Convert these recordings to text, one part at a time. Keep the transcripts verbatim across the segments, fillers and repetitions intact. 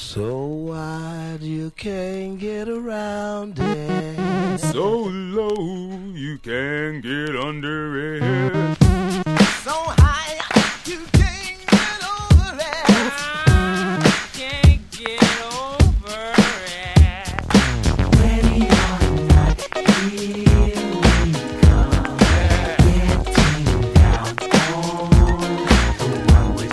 So wide you can't get around it. So low you can't get under it. So high you can't get over it. Can't get over it. Ready or not, here we come. Getting down on the one which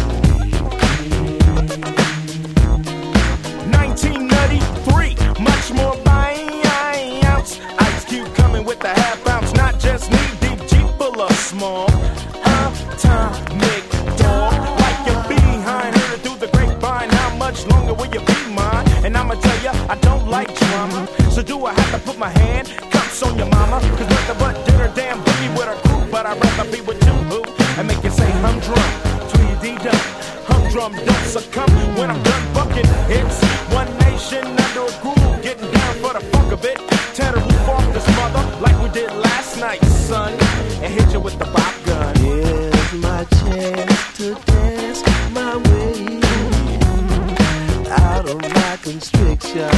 we believe in. nineteen ninety-three, much more by ounce. Ice Cube coming with the half ounce, not just knee deep, Jeep full of small. Atomic dog, like your behind, heard it through the grapevine. How much longer will you be mine? And I'ma tell ya, I don't like drama. So do I have to put my hand cups on your mama? Cause nothing but dinner, damn boogie with a crew. But I'd rather be with you, boo, and make you say humdrum. Tweety-dum, humdrum, don't succumb when I'm done bucking. It's one nation under a groove, getting down for the funk of it. Tear the roof off this mother like we did last night, son, and hit you with the pop gun. Here's my chance to dance my way out of my constriction.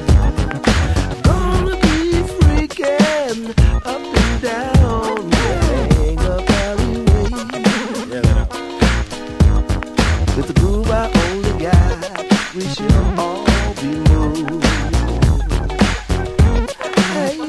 Gonna be freaking up and down, hang up alleyway. With the groove I only got, we should all be moved. Hey,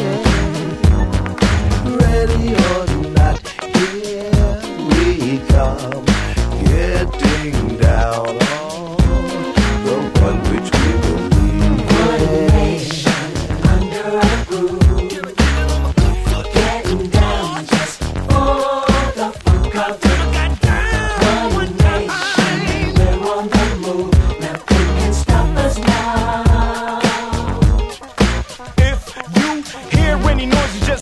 yeah. Ready or not, here we come, getting down on the one which we believe in. Nation under a groove. Getting down just for the funk of it. One nation, we're on the move. Nothing can stop us now. If you hear any noise, you just